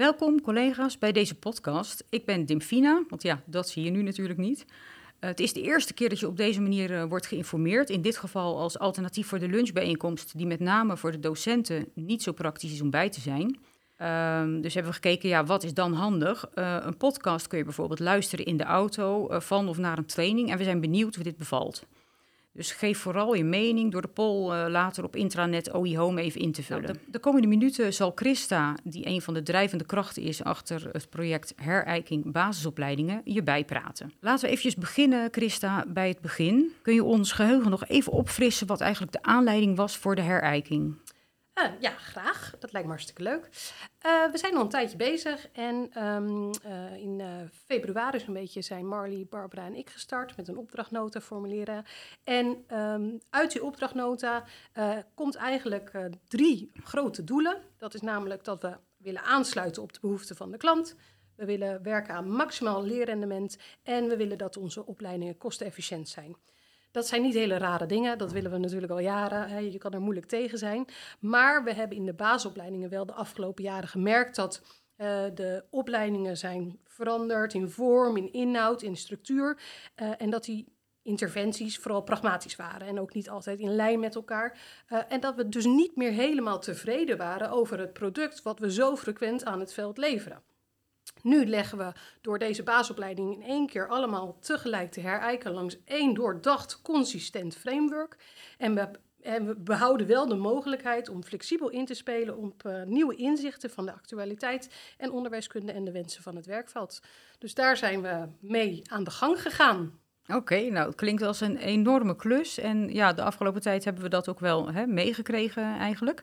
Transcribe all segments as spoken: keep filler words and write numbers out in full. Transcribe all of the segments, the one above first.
Welkom collega's bij deze podcast. Ik ben Dimfina, want ja, dat zie je nu natuurlijk niet. Uh, het is de eerste keer dat je op deze manier uh, wordt geïnformeerd. In dit geval als alternatief voor de lunchbijeenkomst, die met name voor de docenten niet zo praktisch is om bij te zijn. Uh, dus hebben we gekeken, ja, wat is dan handig? Uh, een podcast kun je bijvoorbeeld luisteren in de auto uh, van of naar een training. En we zijn benieuwd hoe dit bevalt. Dus geef vooral je mening door de poll uh, later op intranet O I Home even in te vullen. Nou, de, de komende minuten zal Christa, die een van de drijvende krachten is achter het project Herijking Basisopleidingen, je bijpraten. Laten we eventjes beginnen, Christa, bij het begin. Kun je ons geheugen nog even opfrissen wat eigenlijk de aanleiding was voor de herijking? Uh, ja, graag. Dat lijkt me hartstikke leuk. Uh, we zijn al een tijdje bezig en um, uh, in uh, februari zo'n beetje zijn Marley, Barbara en ik gestart met een opdrachtnota formuleren. En um, uit die opdrachtnota uh, komt eigenlijk uh, drie grote doelen. Dat is namelijk dat we willen aansluiten op de behoeften van de klant. We willen werken aan maximaal leerrendement en we willen dat onze opleidingen kostenefficiënt zijn. Dat zijn niet hele rare dingen, dat willen we natuurlijk al jaren. Hè. Je kan er moeilijk tegen zijn. Maar we hebben in de basisopleidingen wel de afgelopen jaren gemerkt dat uh, de opleidingen zijn veranderd in vorm, in inhoud, in structuur. Uh, en dat die interventies vooral pragmatisch waren en ook niet altijd in lijn met elkaar. Uh, en dat we dus niet meer helemaal tevreden waren over het product wat we zo frequent aan het veld leveren. Nu leggen we door deze basisopleiding in één keer allemaal tegelijk te herijken langs één doordacht, consistent framework. En we, en we behouden wel de mogelijkheid om flexibel in te spelen op uh, nieuwe inzichten van de actualiteit en onderwijskunde en de wensen van het werkveld. Dus daar zijn we mee aan de gang gegaan. Oké, okay, nou het klinkt als een enorme klus. En ja, de afgelopen tijd hebben we dat ook wel hè, meegekregen eigenlijk.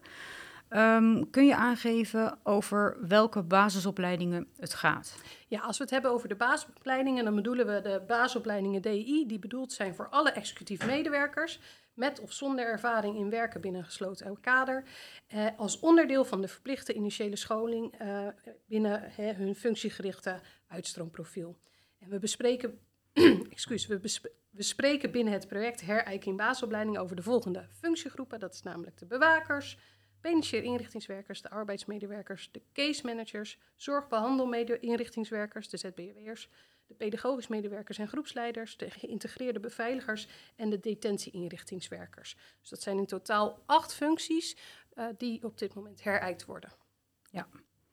Um, kun je aangeven over welke basisopleidingen het gaat? Ja, als we het hebben over de basisopleidingen, dan bedoelen we de basisopleidingen D I, die bedoeld zijn voor alle executief medewerkers, met of zonder ervaring in werken binnen een gesloten kader, eh, als onderdeel van de verplichte initiële scholing eh, binnen hè, hun functiegerichte uitstroomprofiel. En we bespreken, excuus, we, besp- we spreken binnen het project Herijking Basisopleiding over de volgende functiegroepen. Dat is namelijk de bewakers, penitentiair inrichtingswerkers, de arbeidsmedewerkers, de case managers, zorgbehandelinrichtingswerkers, de Z B W'ers, de pedagogisch medewerkers en groepsleiders, de geïntegreerde beveiligers en de detentie-inrichtingswerkers. Dus dat zijn in totaal acht functies uh, die op dit moment herijkt worden. Ja.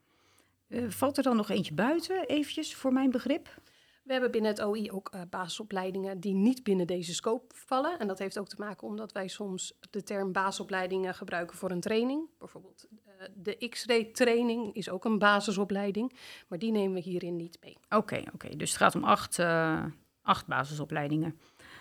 Uh, valt er dan nog eentje buiten, eventjes voor mijn begrip? We hebben binnen het O I ook uh, basisopleidingen die niet binnen deze scope vallen. En dat heeft ook te maken omdat wij soms de term basisopleidingen gebruiken voor een training. Bijvoorbeeld uh, de X-ray training is ook een basisopleiding, maar die nemen we hierin niet mee. Oké, okay, okay. Dus het gaat om acht, uh, acht basisopleidingen.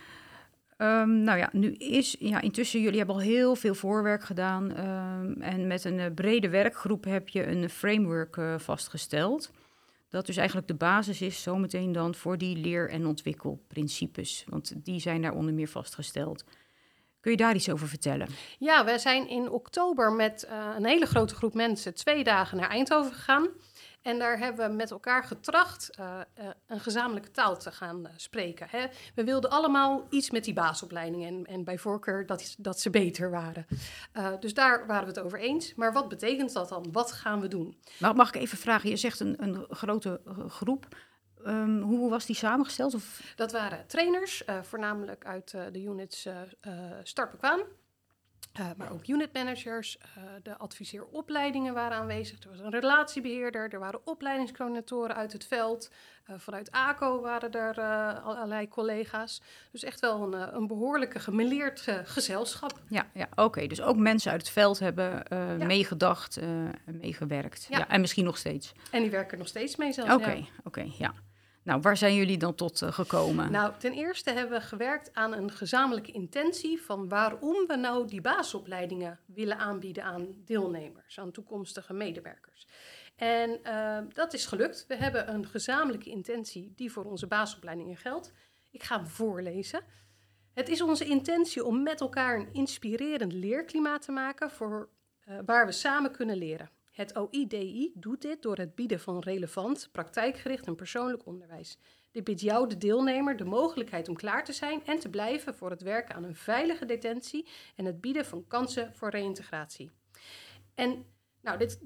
Um, nou ja, nu is, ja, intussen, jullie hebben al heel veel voorwerk gedaan. Um, en met een uh, brede werkgroep heb je een framework uh, vastgesteld. Dat dus eigenlijk de basis is zometeen dan voor die leer- en ontwikkelprincipes. Want die zijn daar onder meer vastgesteld. Kun je daar iets over vertellen? Ja, we zijn in oktober met uh, een hele grote groep mensen twee dagen naar Eindhoven gegaan. En daar hebben we met elkaar getracht uh, uh, een gezamenlijke taal te gaan uh, spreken. Hè. We wilden allemaal iets met die basisopleidingen en, en bij voorkeur dat, dat ze beter waren. Uh, dus daar waren we het over eens. Maar wat betekent dat dan? Wat gaan we doen? Mag, mag ik even vragen, je zegt een, een grote uh, groep. Um, hoe was die samengesteld? Of? Dat waren trainers, uh, voornamelijk uit uh, de units uh, uh, Start-Bekwaan. Uh, maar ook unitmanagers, uh, de adviseeropleidingen waren aanwezig. Er was een relatiebeheerder, er waren opleidingscoördinatoren uit het veld. Uh, vanuit A C O waren er uh, allerlei collega's. Dus echt wel een, een behoorlijke gemêleerd uh, gezelschap. Ja, ja oké. Okay. Dus ook mensen uit het veld hebben uh, ja. meegedacht en uh, meegewerkt. Ja. Ja, en misschien nog steeds. En die werken nog steeds mee zelfs. Oké, okay, ja. Oké, okay, ja. Nou, waar zijn jullie dan tot uh, gekomen? Nou, ten eerste hebben we gewerkt aan een gezamenlijke intentie van waarom we nou die basisopleidingen willen aanbieden aan deelnemers, aan toekomstige medewerkers. En uh, dat is gelukt. We hebben een gezamenlijke intentie die voor onze basisopleidingen geldt. Ik ga hem voorlezen. Het is onze intentie om met elkaar een inspirerend leerklimaat te maken voor uh, waar we samen kunnen leren. Het O I D I doet dit door het bieden van relevant, praktijkgericht en persoonlijk onderwijs. Dit biedt jou, de deelnemer, de mogelijkheid om klaar te zijn en te blijven voor het werken aan een veilige detentie en het bieden van kansen voor reïntegratie. En nou, dit, dit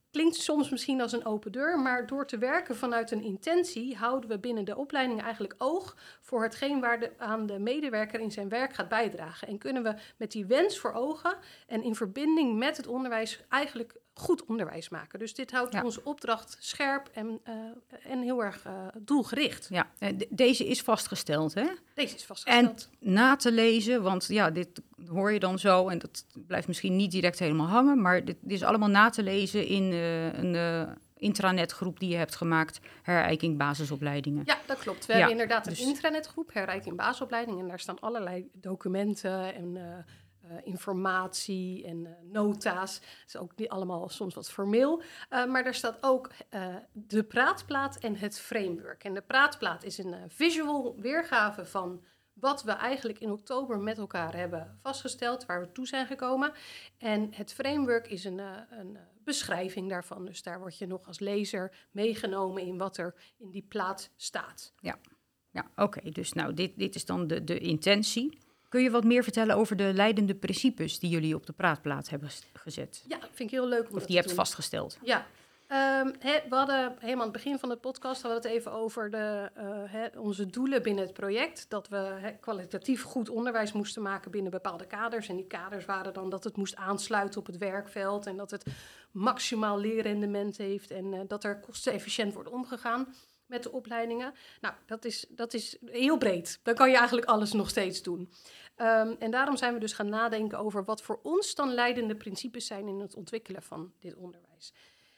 klinkt soms misschien als een open deur, maar door te werken vanuit een intentie houden we binnen de opleiding eigenlijk oog voor hetgeen waar de, aan de medewerker in zijn werk gaat bijdragen. En kunnen we met die wens voor ogen en in verbinding met het onderwijs eigenlijk goed onderwijs maken. Dus dit houdt Ja. onze opdracht scherp en, uh, en heel erg uh, doelgericht. Ja, de, deze is vastgesteld, hè? Deze is vastgesteld. En na te lezen, want ja, dit hoor je dan zo en dat blijft misschien niet direct helemaal hangen, maar dit, dit is allemaal na te lezen in uh, een uh, intranetgroep die je hebt gemaakt, Herijking Basisopleidingen. Ja, dat klopt. We ja, hebben inderdaad een dus... intranetgroep, Herijking Basisopleidingen, en daar staan allerlei documenten en uh, uh, informatie en uh, nota's. Het is ook niet allemaal soms wat formeel, uh, maar daar staat ook uh, de praatplaat en het framework. En de praatplaat is een uh, visual weergave van wat we eigenlijk in oktober met elkaar hebben vastgesteld, waar we toe zijn gekomen. En het framework is een, uh, een uh, beschrijving daarvan. Dus daar word je nog als lezer meegenomen in wat er in die plaat staat. Ja, ja oké. Okay. Dus nou, dit, dit is dan de, de intentie. Kun je wat meer vertellen over de leidende principes die jullie op de praatplaat hebben gezet? Ja, vind ik heel leuk om Of dat die je te hebt doen. vastgesteld? Ja. Um, he, we hadden helemaal aan het begin van de podcast hadden we het even over de, uh, he, onze doelen binnen het project. Dat we he, kwalitatief goed onderwijs moesten maken binnen bepaalde kaders. En die kaders waren dan dat het moest aansluiten op het werkveld. En dat het maximaal leerrendement heeft. En uh, dat er kostenefficiënt wordt omgegaan met de opleidingen. Nou, dat is, dat is heel breed. Dan kan je eigenlijk alles nog steeds doen. Um, en daarom zijn we dus gaan nadenken over wat voor ons dan leidende principes zijn in het ontwikkelen van dit onderwijs.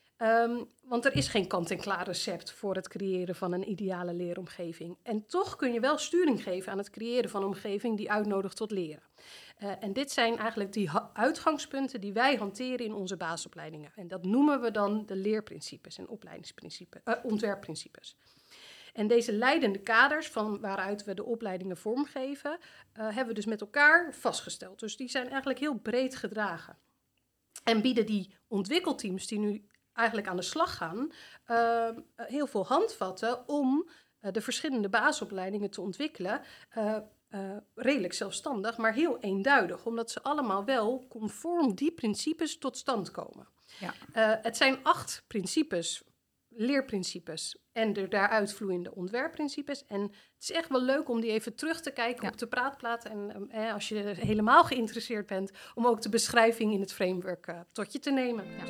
Um, want er is geen kant-en-klaar recept voor het creëren van een ideale leeromgeving. En toch kun je wel sturing geven aan het creëren van een omgeving die uitnodigt tot leren. Uh, en dit zijn eigenlijk die ha- uitgangspunten die wij hanteren in onze basisopleidingen. En dat noemen we dan de leerprincipes en opleidingsprincipes, uh, ontwerpprincipes. En deze leidende kaders van waaruit we de opleidingen vormgeven, uh, hebben we dus met elkaar vastgesteld. Dus die zijn eigenlijk heel breed gedragen. En bieden die ontwikkelteams die nu eigenlijk aan de slag gaan, uh, heel veel handvatten om uh, de verschillende basisopleidingen te ontwikkelen. Uh, uh, redelijk zelfstandig, maar heel eenduidig, omdat ze allemaal wel conform die principes tot stand komen. Ja. Uh, het zijn acht principes, leerprincipes en de daaruit vloeiende ontwerpprincipes. En het is echt wel leuk om die even terug te kijken ja. op de praatplaat. En um, eh, als je helemaal geïnteresseerd bent, om ook de beschrijving in het framework uh, tot je te nemen. Ja.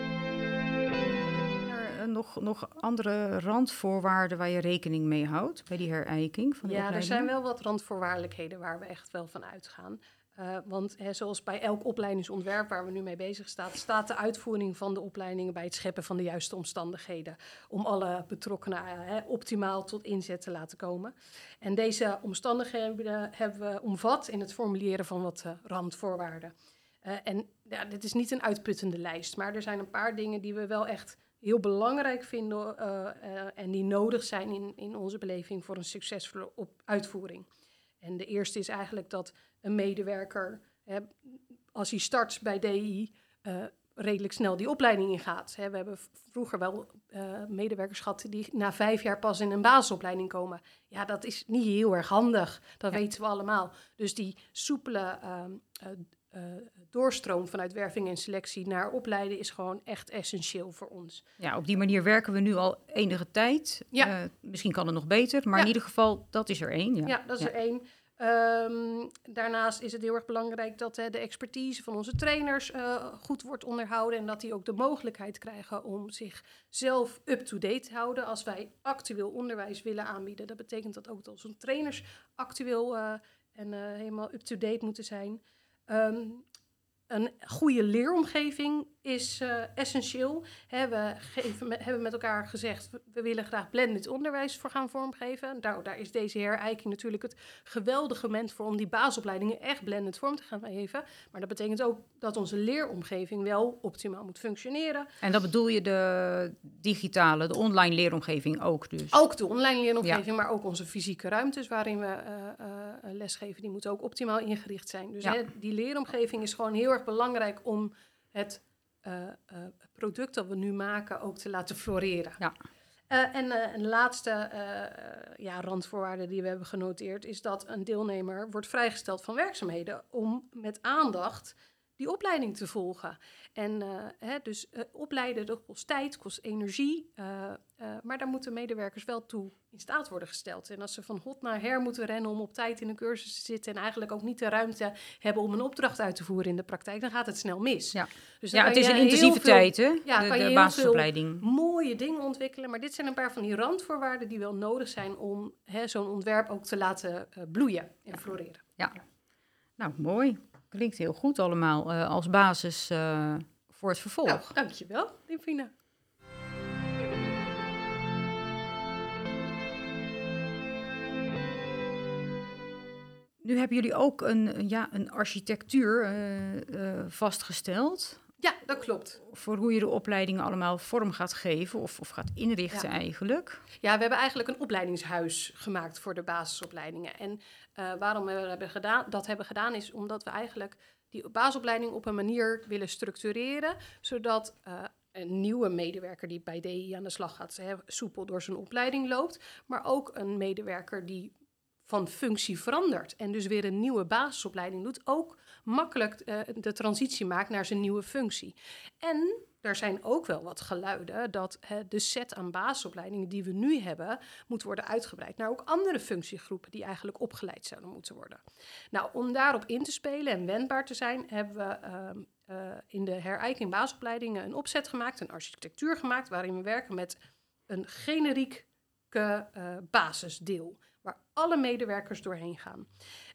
Nog, nog andere randvoorwaarden waar je rekening mee houdt bij die herijking van de Ja, opleidingen? Er zijn wel wat randvoorwaardelijkheden waar we echt wel van uitgaan. Uh, want hè, zoals bij elk opleidingsontwerp waar we nu mee bezig staan, staat de uitvoering van de opleidingen bij het scheppen van de juiste omstandigheden. Om alle betrokkenen uh, hè, optimaal tot inzet te laten komen. En deze omstandigheden hebben we omvat in het formuleren van wat uh, randvoorwaarden. Uh, en ja, dit is niet een uitputtende lijst, maar er zijn een paar dingen die we wel echt heel belangrijk vinden uh, uh, en die nodig zijn in, in onze beleving voor een succesvolle op- uitvoering. En de eerste is eigenlijk dat een medewerker, hè, als hij start bij D I, uh, redelijk snel die opleiding ingaat. Hè, we hebben vroeger wel uh, medewerkers gehad die na vijf jaar pas in een basisopleiding komen. Ja, dat is niet heel erg handig, dat ja. weten we allemaal. Dus die soepele uh, uh, uh, doorstroom vanuit werving en selectie naar opleiden is gewoon echt essentieel voor ons. Ja, op die manier werken we nu al enige tijd. Ja. Uh, misschien kan het nog beter, maar ja. in ieder geval, dat is er één. Ja, ja dat is ja. er één. Um, daarnaast is het heel erg belangrijk dat hè, de expertise van onze trainers uh, goed wordt onderhouden en dat die ook de mogelijkheid krijgen om zichzelf up-to-date te houden als wij actueel onderwijs willen aanbieden. Dat betekent dat ook dat onze trainers actueel uh, en uh, helemaal up-to-date moeten zijn. Um, Een goede leeromgeving is uh, essentieel. He, we geven, me, hebben met elkaar gezegd, we, we willen graag blended onderwijs voor gaan vormgeven. Nou, daar is deze herijking natuurlijk het geweldige moment voor om die basisopleidingen echt blended vorm te gaan geven. Maar dat betekent ook dat onze leeromgeving wel optimaal moet functioneren. En dat bedoel je de digitale, de online leeromgeving ook dus? Ook de online leeromgeving, ja. maar ook onze fysieke ruimtes waarin we uh, uh, lesgeven, die moeten ook optimaal ingericht zijn. Dus ja. he, die leeromgeving is gewoon heel erg belangrijk om het uh, uh, product dat we nu maken ook te laten floreren. Ja. Uh, en uh, een laatste uh, ja, randvoorwaarde die we hebben genoteerd is dat een deelnemer wordt vrijgesteld van werkzaamheden om met aandacht die opleiding te volgen. En uh, hè, dus uh, opleiden, dat kost tijd, kost energie. Uh, uh, maar daar moeten medewerkers wel toe in staat worden gesteld. En als ze van hot naar her moeten rennen om op tijd in een cursus te zitten en eigenlijk ook niet de ruimte hebben om een opdracht uit te voeren in de praktijk, dan gaat het snel mis. Ja, dus ja het is een intensieve tijd, hè? Ja, de, kan je de heel basisopleiding. veel mooie dingen ontwikkelen. Maar dit zijn een paar van die randvoorwaarden die wel nodig zijn om hè, zo'n ontwerp ook te laten uh, bloeien en floreren. Ja. ja, nou mooi. Klinkt heel goed allemaal uh, als basis uh, voor het vervolg. Nou, dankjewel, Dimfina. Nu hebben jullie ook een, ja, een architectuur uh, uh, vastgesteld. Ja, dat klopt. Voor hoe je de opleidingen allemaal vorm gaat geven of, of gaat inrichten ja. eigenlijk. Ja, we hebben eigenlijk een opleidingshuis gemaakt voor de basisopleidingen. En uh, waarom we hebben gedaan, dat hebben gedaan is omdat we eigenlijk die basisopleiding op een manier willen structureren, zodat uh, een nieuwe medewerker die bij D I aan de slag gaat, hè, soepel door zijn opleiding loopt, maar ook een medewerker die van functie verandert en dus weer een nieuwe basisopleiding doet, ook makkelijk uh, de transitie maakt naar zijn nieuwe functie. En er zijn ook wel wat geluiden dat hè, de set aan basisopleidingen die we nu hebben, moet worden uitgebreid naar ook andere functiegroepen die eigenlijk opgeleid zouden moeten worden. Nou, om daarop in te spelen en wendbaar te zijn, hebben we uh, uh, in de herijking basisopleidingen een opzet gemaakt, een architectuur gemaakt, waarin we werken met een generieke uh, basisdeel, waar alle medewerkers doorheen gaan.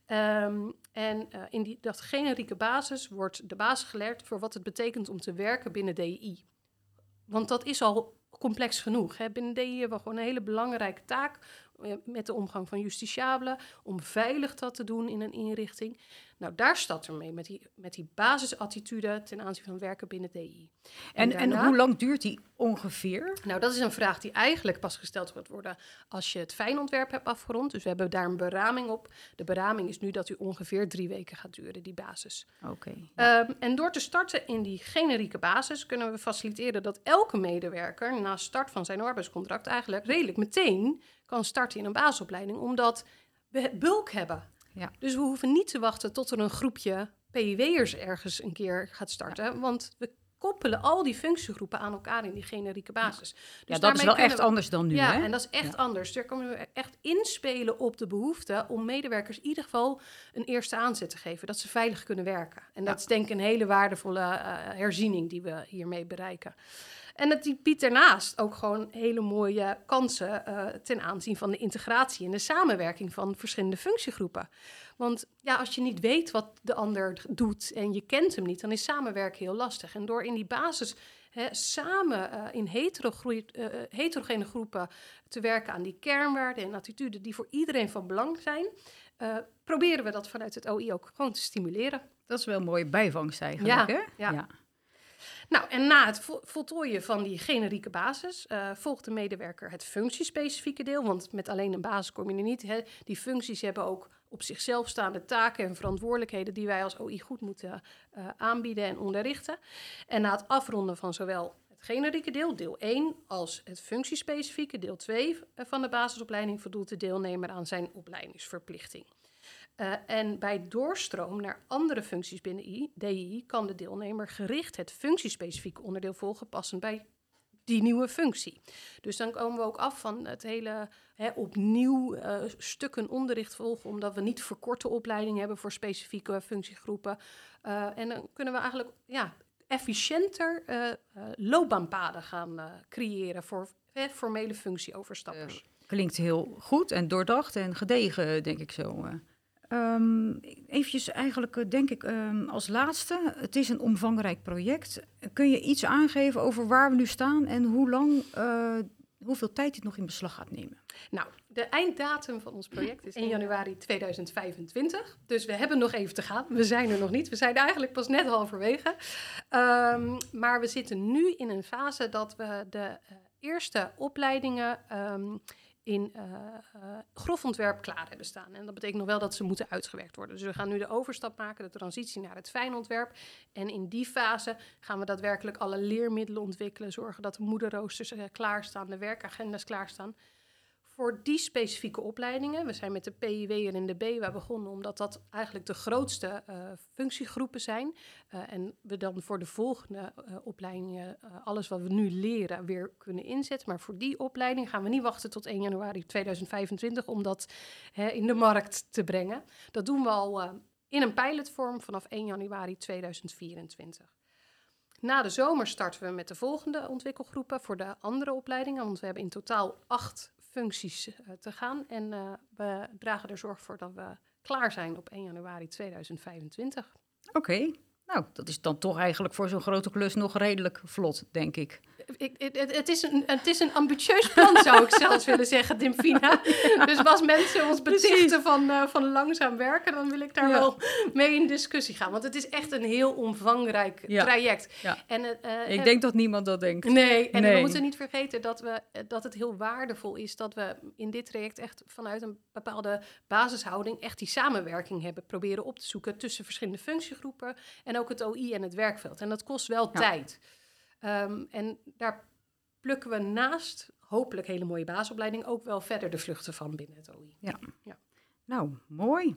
Um, en uh, in die, dat generieke basis wordt de basis geleerd voor wat het betekent om te werken binnen D I. Want dat is al complex genoeg. Hè? Binnen D I hebben we gewoon een hele belangrijke taak uh, met de omgang van justitiabelen, om veilig dat te doen in een inrichting. Nou, daar staat er mee met die, met die basisattitude ten aanzien van werken binnen D I. En, en, daarna, en hoe lang duurt die ongeveer? Nou, dat is een vraag die eigenlijk pas gesteld wordt worden als je het fijnontwerp hebt afgerond. Dus we hebben daar een beraming op. De beraming is nu dat u ongeveer drie weken gaat duren, die basis. Oké. Okay, ja. um, en door te starten in die generieke basis kunnen we faciliteren dat elke medewerker na start van zijn arbeidscontract eigenlijk redelijk meteen kan starten in een basisopleiding, omdat we bulk hebben. Ja. Dus we hoeven niet te wachten tot er een groepje P I W'ers ergens een keer gaat starten. Ja. Want we koppelen al die functiegroepen aan elkaar in die generieke basis. Ja, dus ja dat is wel echt we, anders dan nu, ja, hè? en dat is echt ja. anders. Daar kunnen we echt inspelen op de behoefte om medewerkers in ieder geval een eerste aanzet te geven, dat ze veilig kunnen werken. En ja. dat is denk ik een hele waardevolle uh, herziening die we hiermee bereiken. En het biedt daarnaast ook gewoon hele mooie kansen uh, ten aanzien van de integratie en de samenwerking van verschillende functiegroepen. Want ja, als je niet weet wat de ander doet en je kent hem niet, dan is samenwerken heel lastig. En door in die basis hè, samen uh, in heterogroei, uh, heterogene groepen te werken aan die kernwaarden en attituden die voor iedereen van belang zijn, uh, proberen we dat vanuit het O I ook gewoon te stimuleren. Dat is wel een mooie bijvangst eigenlijk, ja, hè? Ja, ja. Nou, en na het vo- voltooien van die generieke basis uh, volgt de medewerker het functiespecifieke deel. Want met alleen een basis kom je er niet. Hè. Die functies hebben ook op zichzelf staande taken en verantwoordelijkheden die wij als O I goed moeten uh, aanbieden en onderrichten. En na het afronden van zowel het generieke deel, deel één, als het functiespecifieke, deel twee van de basisopleiding, voldoet de deelnemer aan zijn opleidingsverplichting. Uh, en bij doorstroom naar andere functies binnen D I kan de deelnemer gericht het functiespecifieke onderdeel volgen, passend bij die nieuwe functie. Dus dan komen we ook af van het hele hè, opnieuw uh, stukken onderricht volgen, omdat we niet verkorte opleiding hebben voor specifieke functiegroepen. Uh, en dan kunnen we eigenlijk ja, efficiënter uh, uh, loopbaanpaden gaan uh, creëren voor hè, formele functieoverstappers. Uh, klinkt heel goed en doordacht en gedegen, denk ik zo. Uh. Um, eventjes eigenlijk, denk ik, um, als laatste. Het is een omvangrijk project. Kun je iets aangeven over waar we nu staan en hoe lang, uh, hoeveel tijd dit nog in beslag gaat nemen? Nou, de einddatum van ons project is één januari tweeduizend vijfentwintig. Dus we hebben nog even te gaan. We zijn er nog niet. We zijn eigenlijk pas net halverwege. Um, maar we zitten nu in een fase dat we de uh, eerste opleidingen Um, in uh, uh, grofontwerp klaar hebben staan. En dat betekent nog wel dat ze moeten uitgewerkt worden. Dus we gaan nu de overstap maken, de transitie naar het fijnontwerp. En in die fase gaan we daadwerkelijk alle leermiddelen ontwikkelen, zorgen dat de moederroosters uh, klaarstaan, de werkagendas klaarstaan. voor die specifieke opleidingen, we zijn met de P I W'er en de B W A begonnen, omdat dat eigenlijk de grootste uh, functiegroepen zijn. Uh, en we dan voor de volgende uh, opleidingen uh, alles wat we nu leren weer kunnen inzetten. Maar voor die opleiding gaan we niet wachten tot één januari tweeduizend vijfentwintig om dat uh, in de markt te brengen. Dat doen we al uh, in een pilotvorm vanaf één januari tweeduizend vierentwintig. Na de zomer starten we met de volgende ontwikkelgroepen voor de andere opleidingen, want we hebben in totaal acht functies uh, te gaan. En uh, we dragen er zorg voor dat we klaar zijn op één januari tweeduizend vijfentwintig. Oké, okay. Nou, dat is dan toch eigenlijk voor zo'n grote klus nog redelijk vlot, denk ik. Ik, het, het, is een, het is een ambitieus plan, zou ik zelfs willen zeggen, Dimfina. Dus als mensen ons betichten van, uh, van langzaam werken, dan wil ik daar ja. wel mee in discussie gaan. Want het is echt een heel omvangrijk ja. traject. Ja. En, uh, ik en, denk dat niemand dat denkt. Nee, en nee. we moeten niet vergeten dat, we, dat het heel waardevol is dat we in dit traject echt vanuit een bepaalde basishouding echt die samenwerking hebben proberen op te zoeken tussen verschillende functiegroepen en ook het O I en het werkveld. En dat kost wel ja. tijd. Um, en daar plukken we naast hopelijk hele mooie basisopleiding ook wel verder de vluchten van binnen het O I. Ja, ja. Nou, mooi.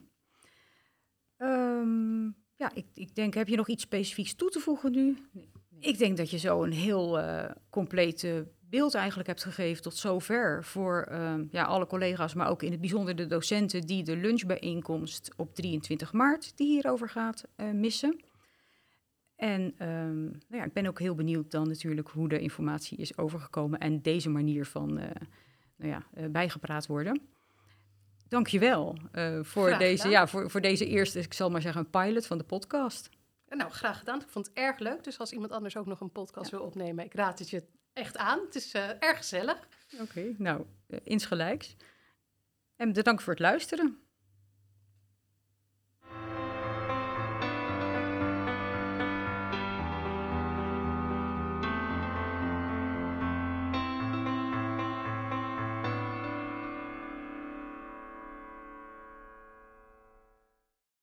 Um, ja, ik, ik denk, heb je nog iets specifieks toe te voegen nu? Nee. Nee. Ik denk dat je zo een heel uh, compleet uh, beeld eigenlijk hebt gegeven tot zover voor um, ja, alle collega's, maar ook in het bijzonder de docenten die de lunchbijeenkomst op drieëntwintig maart, die hierover gaat, uh, missen. En um, nou ja, ik ben ook heel benieuwd dan natuurlijk hoe de informatie is overgekomen en deze manier van uh, nou ja, uh, bijgepraat worden. Dank je wel uh, voor, deze, ja, voor, voor deze eerste, ik zal maar zeggen, een pilot van de podcast. Nou, graag gedaan. Ik vond het erg leuk. Dus als iemand anders ook nog een podcast ja. wil opnemen, ik raad het je echt aan. Het is uh, erg gezellig. Oké, okay, nou, uh, insgelijks. En bedankt voor het luisteren.